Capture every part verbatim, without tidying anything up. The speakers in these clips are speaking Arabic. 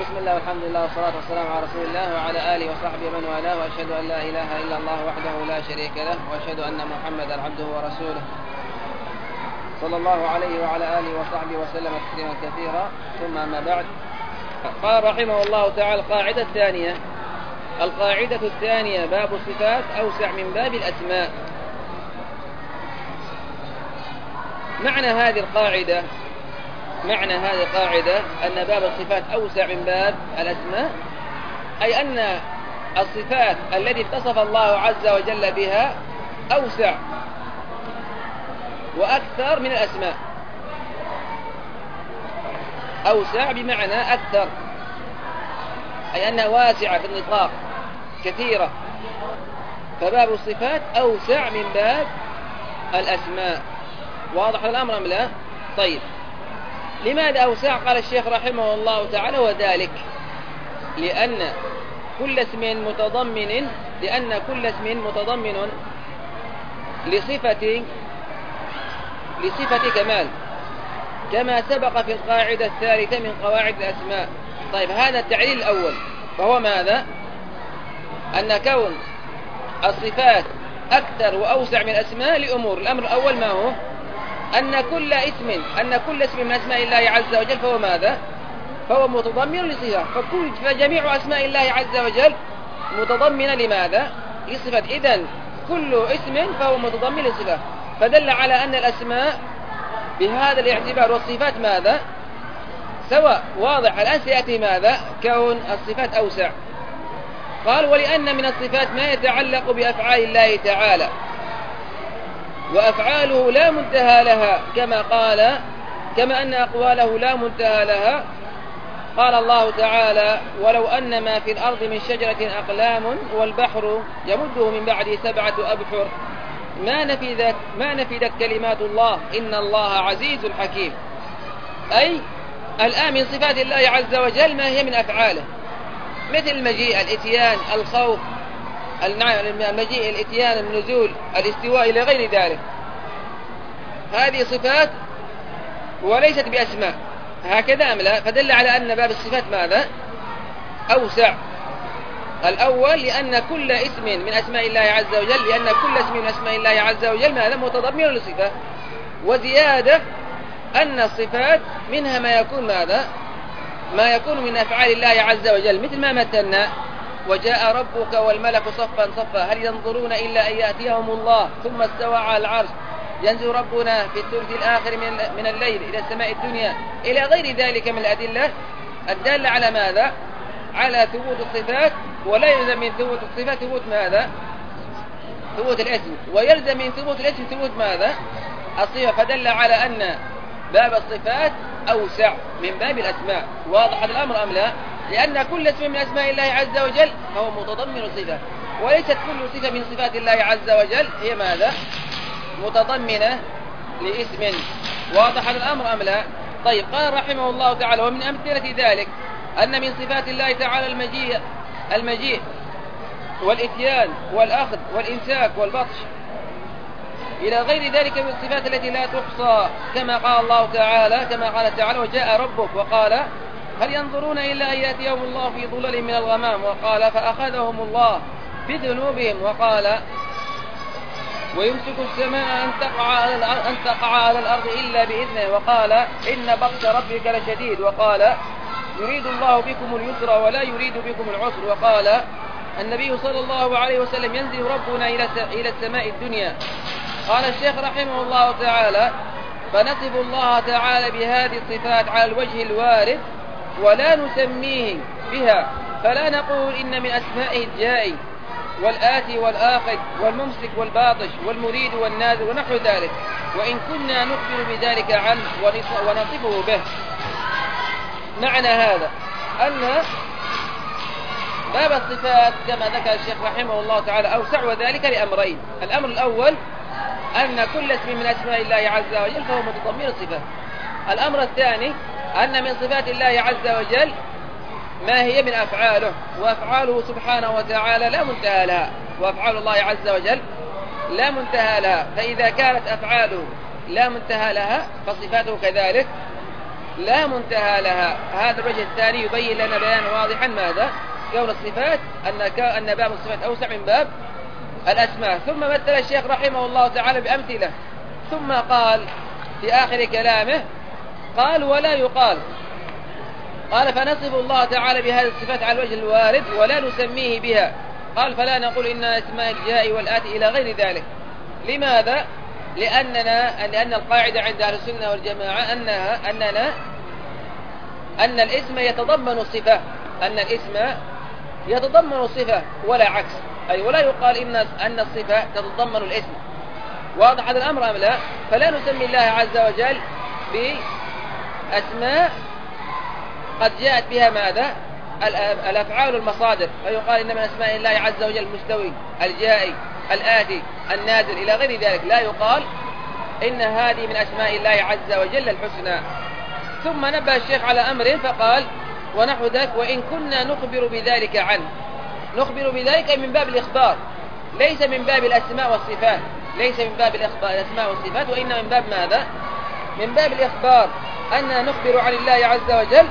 بسم الله والحمد لله والصلاة والسلام على رسول الله وعلى آله وصحبه من والاه، وأشهد أن لا إله إلا الله وحده لا شريك له، وأشهد أن محمدا عبده ورسوله صلى الله عليه وعلى آله وصحبه وسلم تسليما كثيرا. ثم أما بعد، قال رحمه الله تعالى القاعدة الثانية القاعدة الثانية باب الصفات أوسع من باب الأسماء. معنى هذه القاعدة معنى هذه القاعدة أن باب الصفات أوسع من باب الأسماء، أي أن الصفات التي اتصف الله عز وجل بها أوسع وأكثر من الأسماء. أوسع بمعنى أكثر، أي أنها واسعة في النطاق كثيرة، فباب الصفات أوسع من باب الأسماء. واضح الأمر أم لا؟ طيب، لماذا أوسع؟ قال الشيخ رحمه الله تعالى: وذلك لأن كل اسم متضمن لأن كل اسم متضمن لصفة لصفة كمال، كما سبق في القاعدة الثالثة من قواعد الأسماء. طيب، هذا التعليل الأول، فهو ماذا؟ أن كون الصفات أكثر وأوسع من الأسماء لأمور. الأمر الأول ما هو؟ أن كل اسم أن كل اسم من أسماء الله عز وجل فهو ماذا؟ فهو متضمن لصفة، فكل فجميع أسماء الله عز وجل متضمنة لماذا؟ لصفة. إذن كل اسم فهو متضمن لصفة، فدل على أن الأسماء بهذا الاعتبار والصفات ماذا؟ سواء. واضح. الآن سيأتي ماذا؟ كون الصفات أوسع. قال: ولأن من الصفات ما يتعلق بأفعال الله تعالى، وأفعاله لا منتهى لها، كما قال كما أن أقواله لا منتهى لها. قال الله تعالى: ولو أن ما في الأرض من شجرة أقلام والبحر يمده من بعده سبعة أبحر ما نفذت ما نفذت كلمات الله إن الله عزيز حكيم. أي الآن من صفات الله عز وجل ما هي من أفعاله، مثل المجيء، الإتيان، الخوف، المجيء، الإتيان، النزول، الاستواء إلى غير ذلك. هذه صفات وليست بأسماء، هكذا أم لا؟ فدل على أن باب الصفات ماذا؟ أوسع. الأول لأن كل اسم من أسماء الله عز وجل لأن كل اسم من أسماء الله عز وجل ماذا؟ متضمن لصفة. وزيادة أن الصفات منها ما يكون ماذا؟ ما يكون من أفعال الله عز وجل، مثل ما مثلنا: وجاء ربك والملك صفا صفا هل ينظرون إلا أن يأتيهم الله ثم استوى على العرش ينزل ربنا في الثلث الآخر من الليل إلى السماء الدنيا إلى غير ذلك من الأدلة الدالة على ماذا؟ على ثبوت الصفات. ولا يلزم من ثبوت الصفات ثبوت ماذا؟ ثبوت الاسم، ويلزم من ثبوت الاسم ثبوت ماذا؟ الصفة. فدل على أن باب الصفات أوسع من باب الأسماء. واضح الأمر أم لا؟ لأن كل اسم من أسماء الله عز وجل هو متضمن صفة، وليست كل صفة من صفات الله عز وجل هي ماذا؟ متضمنة لاسم. واضح الأمر أم لا؟ طيب، قال رحمه الله تعالى: ومن أمثلة ذلك أن من صفات الله تعالى المجيء المجيء والإتيان والأخذ والإمساك والبطش إلى غير ذلك من الصفات التي لا تحصى، كما قال الله تعالى كما قال تعالى: وجاء ربك، وقال: هل ينظرون إلا أن يأتيهم الله في ظلل من الغمام، وقال: فأخذهم الله بذنوبهم، وقال: ويمسك السماء أن تقع على الأرض, أن تقع على الأرض إلا بإذنه، وقال: إن بطش ربك لشديد، وقال: يريد الله بكم اليسر ولا يريد بكم العسر، وقال النبي صلى الله عليه وسلم: ينزل ربنا إلى السماء الدنيا. قال الشيخ رحمه الله تعالى: فنصف الله تعالى بهذه الصفات على الوجه الوارد ولا نسميه بها، فلا نقول إن من أسمائه الجائي والآتي والآخذ والممسك والباطش والمريد والناذر ونحو ذلك، وإن كنا نخبر بذلك عنه ونصفه به. معنى هذا أن باب الصفات كما ذكر الشيخ رحمه الله تعالى أوسع، وذلك لأمرين: الأمر الأول أن كل اسم من أسماء الله عز وجل فهو متضمن الصفات. الأمر الثاني أن من صفات الله عز وجل ما هي من أفعاله، وأفعاله سبحانه وتعالى لا منتهى لها، وأفعال الله عز وجل لا منتهى لها. فإذا كانت أفعاله لا منتهى لها فصفاته كذلك لا منتهى لها. هذا الوجه الثاني يبين لنا بيانا واضحا ماذا؟ كون الصفات أن أن باب الصفات أوسع من باب الأسماء. ثم مثل الشيخ رحمه الله تعالى بأمثلة، ثم قال في آخر كلامه قال ولا يقال، قال فنصف الله تعالى بهذه الصفات على الوجه الوارد ولا نسميه بها. قال فلا نقول إن اسماء الجاء والآتي إلى غير ذلك. لماذا؟ لأننا لأن القاعدة عند أهل السنة والجماعة أنها أننا أن الاسم يتضمن الصفة، أن الاسم يتضمن الصفة ولا عكس، أي ولا يقال إن أن الصفة تتضمن الاسم. واضح هذا الأمر أم لا؟ فلا نسمي الله عز وجل بأسماء قد جاءت بها ماذا؟ الأفعال المصادر، فيقال إن من أسماء الله عز وجل المستوي، الجائي، الآتي، النازل إلى غير ذلك. لا يقال إن هذه من أسماء الله عز وجل الحسنى. ثم نبه الشيخ على أمر فقال ونحو ذلك وإن كنا نخبر بذلك عنه. نخبر بذلك من باب الإخبار، ليس من باب الأسماء والصفات، ليس من باب الإخبار الأسماء والصفات، وإنما من باب ماذا؟ من باب الإخبار، أننا نخبر عن الله عز وجل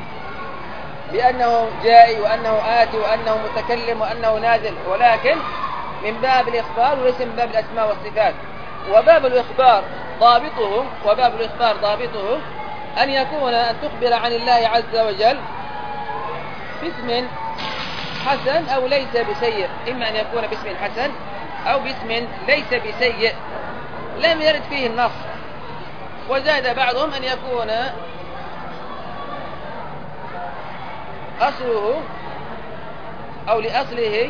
بأنه جائي وأنه آتي وأنه متكلم وأنه نازل، ولكن من باب الإخبار وليس من باب الأسماء والصفات. وباب الإخبار ضابطه وباب الإخبار ضابطه أن يكون أن تخبر عن الله عز وجل باسم حسن أو ليس بسيء، إما أن يكون باسم حسن أو باسم ليس بسيء لم يرد فيه النص. وزاد بعضهم أن يكون أصله أو لأصله،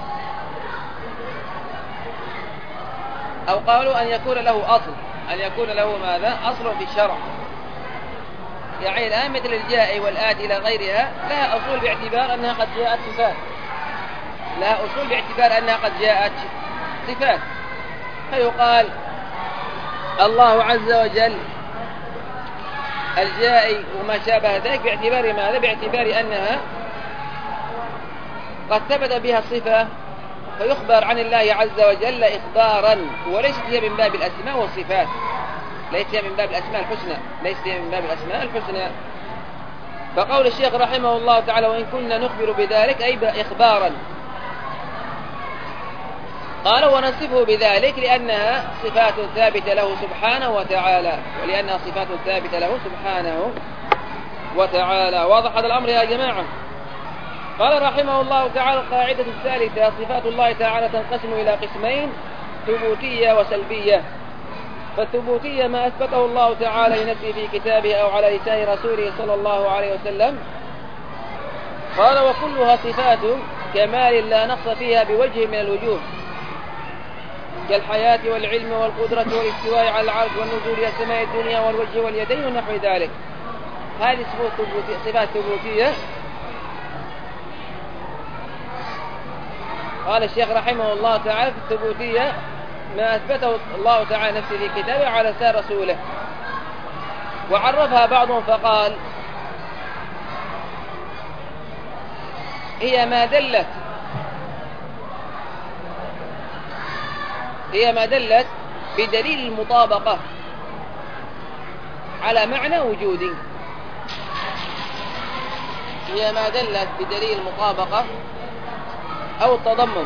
أو قالوا أن يكون له أصل، أن يكون له ماذا؟ أصل في الشرع. يعني الآن مثل الجاء والآتي إلى غيرها لها أصول باعتبار أنها قد جاءت صفات، لها أصول باعتبار أنها قد جاءت صفات. فيقال الله عز وجل الجائي وما شابه ذلك باعتبار ماذا؟ باعتبار أنها قد ثبت بها الصفة، فيخبر عن الله عز وجل إخبارا، وليست هي من باب الأسماء والصفات، ليست هي من باب الأسماء الحسنى، ليست هي من باب الأسماء الحسنى. فقول الشيخ رحمه الله تعالى وإن كنا نخبر بذلك أي إخبارا. قال ونصفه بذلك لأنها صفات ثابتة له سبحانه وتعالى، ولأنها صفات ثابتة له سبحانه وتعالى. واضح هذا الأمر يا جماعة؟ قال رحمه الله تعالى القاعدة الثالثة صفات الله تعالى تنقسم إلى قسمين، ثبوتية وسلبية. فالثبوتية ما أثبته الله تعالى لنفسه في كتابه أو على لسان رسوله صلى الله عليه وسلم. قال وكلها صفات كمال لا نقص فيها بوجه من الوجوه، كالحياة والعلم والقدرة والاستواء على العرش والنزول إلى السماء الدنيا والوجه واليدين ونحو ذلك. هذه صفات ثبوتية. قال الشيخ رحمه الله تعالى في الثبوتية ما أثبته الله تعالى نفسه في كتابه على لسان رسوله. وعرفها بعضهم فقال هي ما دلت هي ما دلت بدليل المطابقة على معنى وجودي. هي ما دلت بدليل المطابقة أو التضمن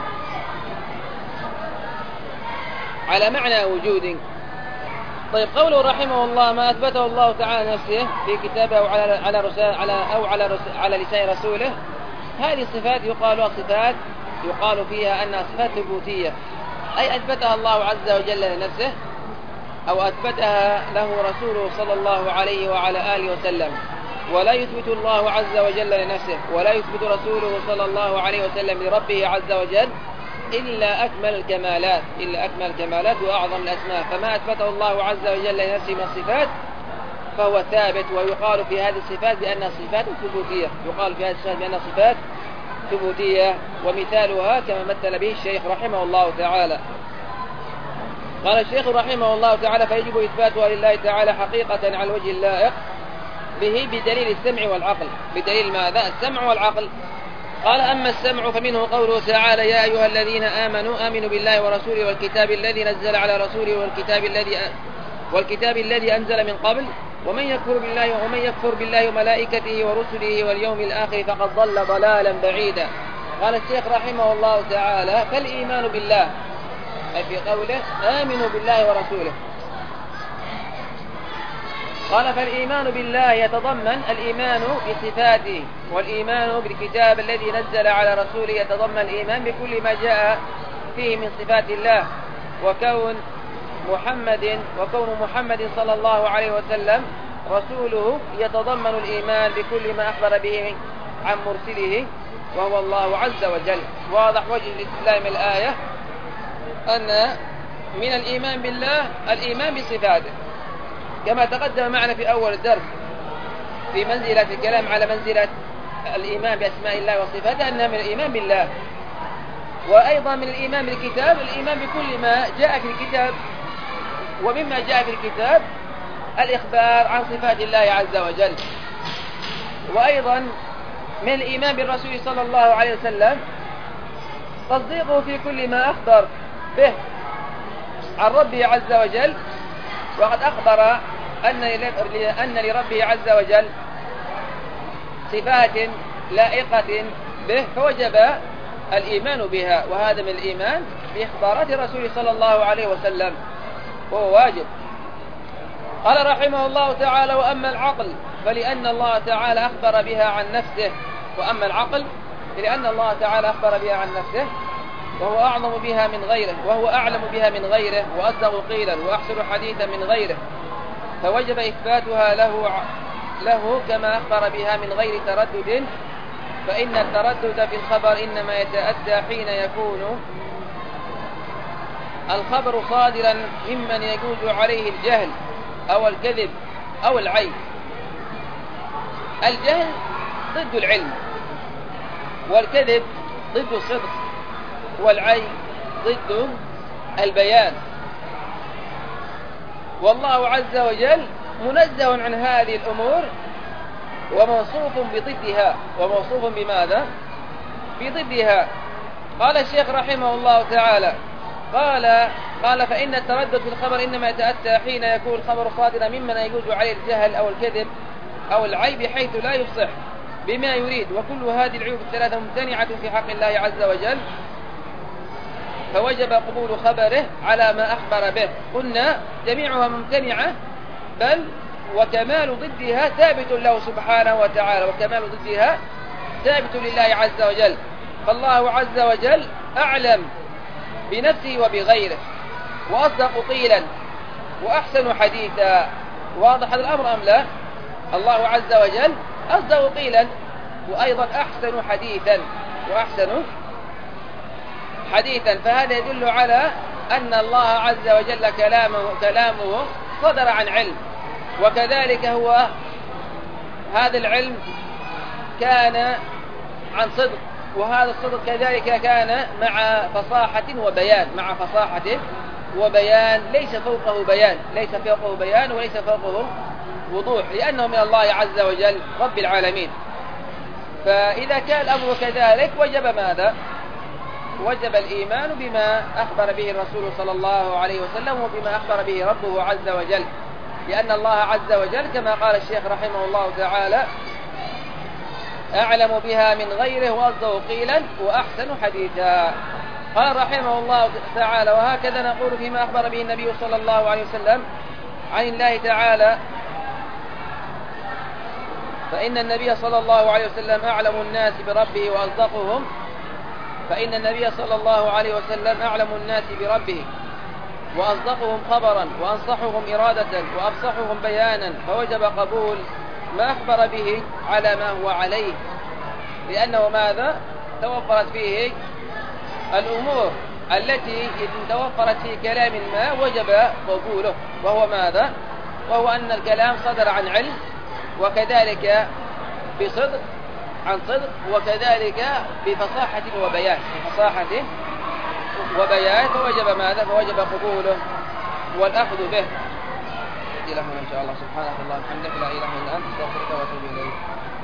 على معنى وجود. طيب قوله رحمه الله ما أثبته الله تعالى نفسه في كتابه أو على على رسال على أو على رسال على لسان رسوله، هذه الصفات يقال صفات يقال فيها أنها صفات ثبوتية، أي أثبتها الله عز وجل لنفسه أو أثبتها له رسوله صلى الله عليه وعلى آله وسلم. ولا يثبت الله عز وجل لنفسه ولا يثبت رسوله صلى الله عليه وسلم لربه عز وجل إلا أكمل الكمالات إلا أكمل الكمالات وأعظم الأسماء. فما أثبته الله عز وجل لنفسه من الصفات فهو ثابت. ويقال في هذه الصفات بأنها صفات ثبوتية، يقال في هذه الصفات بأنها صفات ثبوتية. ومثالها كما مثل به الشيخ رحمه الله تعالى. قال الشيخ رحمه الله تعالى فيجب إثباتها لله تعالى حقيقة على الوجه اللائق به بدليل السمع والعقل. بدليل ماذا؟ السمع والعقل. قال أما السمع فمنه قوله تعالى يا أيها الذين آمنوا آمنوا بالله ورسوله والكتاب الذي نزل على رسوله والكتاب الذي والكتاب الذي أنزل من قبل ومن يكفر بالله ومن يكفر بالله وملائكته ورسله واليوم الآخر فقد ضل ضلالا بعيدا. قال الشيخ رحمه الله تعالى: فالإيمان بالله، أي في قوله آمنوا بالله ورسوله. قال: فالإيمان بالله يتضمن الإيمان بصفاته، والإيمان بالكتاب الذي نزل على رسوله يتضمن الإيمان بكل ما جاء فيه من صفات الله، وكون محمد وكون محمد صلى الله عليه وسلم رسوله يتضمن الإيمان بكل ما أخبر به عن مرسله وهو الله عز وجل. واضح وجه الاستدلال من الآية أن من الإيمان بالله الإيمان بصفاته، كما تقدم معنا في أول الدرس في منزلة الكلام على منزلة الإيمان بأسماء الله وصفاته أنها من الإيمان بالله. وأيضا من الإيمان بالكتاب الإيمان بكل ما جاء في الكتاب، ومما جاء في الكتاب الإخبار عن صفات الله عز وجل. وأيضا من الإيمان بالرسول صلى الله عليه وسلم تصديقه في كل ما أخبر به عن ربه عز وجل، وقد أخبر أن لربه عز وجل صفات لائقة به فوجب الإيمان بها، وهذا من الإيمان بإخبارات الرسول صلى الله عليه وسلم وهو واجب. قال رحمه الله تعالى: وأما العقل فلأن الله تعالى أخبر بها عن نفسه. وأما العقل فلأن الله تعالى أخبر بها عن نفسه وهو أعظم بها من غيره، وهو أعلم بها من غيره، وأصدق قيلا، وأحسن حديثا من غيره، فوجب إثباتها له له كما أخبر بها من غير تردد. فإن التردد في الخبر إنما يتأتى حين يكون الخبر صادرا ممن يجوز عليه الجهل أو الكذب أو العيب. الجهل ضد العلم، والكذب ضد الصدق، والعيب ضد البيان. والله عز وجل منزه عن هذه الأمور وموصوف بضدها. وموصوف بماذا؟ بضدها. قال الشيخ رحمه الله تعالى: قال قال فإن التردد في الخبر إنما يتأتى حين يكون الخبر صادرا ممن يجوز عليه الجهل أو الكذب أو العيب حيث لا يفصح بما يريد، وكل هذه العيوب الثلاثة ممتنعة في حق الله عز وجل، فوجب قبول خبره على ما أخبر به. قلنا جميعها ممتنعة، بل وكمال ضدها ثابت له سبحانه وتعالى، وكمال ضدها ثابت لله عز وجل. فالله عز وجل أعلم بنفسه وبغيره، وأصدق قيلا، وأحسن حديثا. واضح هذا الأمر أم لا؟ الله عز وجل أصدق قيلا، وأيضا أحسن حديثا وأحسن حديثا. فهذا يدل على أن الله عز وجل كلامه كلامه صدر عن علم، وكذلك هو هذا العلم كان عن صدق، وهذا الصدق كذلك كان مع فصاحة وبيان مع فصاحة وبيان ليس فوقه بيان ليس فوقه بيان وليس فوقه وضوح، لأنه من الله عز وجل رب العالمين. فإذا كان الأمر كذلك وجب ماذا؟ وجب الإيمان بما أخبر به الرسول صلى الله عليه وسلم وبما أخبر به ربه عز وجل، لأن الله عز وجل كما قال الشيخ رحمه الله تعالى: أعلم بها من غيره وأصدق قيلا وأحسن حديثا. قال رحمه الله تعالى: وهكذا نقول فيما أخبر به النبي صلى الله عليه وسلم عن الله تعالى، فإن النبي صلى الله عليه وسلم أعلم الناس بربه وأصدقهم فإن النبي صلى الله عليه وسلم أعلم الناس بربه وأصدقهم خبرا وأنصحهم إرادة وأفصحهم بيانا، فوجب قبول ما أخبر به على ما هو عليه، لأنه ماذا؟ توفرت فيه الأمور التي إن توفرت في كلام ما وجب قبوله، وهو ماذا؟ وهو أن الكلام صدر عن علم، وكذلك بصدق عن صدق، وكذلك بفصاحة وبيان بفصاحة وبيان فوجب ماذا؟ فوجب قبوله والأخذ به. إلهنا إن شاء الله. سبحانك اللهم وبحمدك لا إله إلا أنت، استغفرك وأتوب إليك.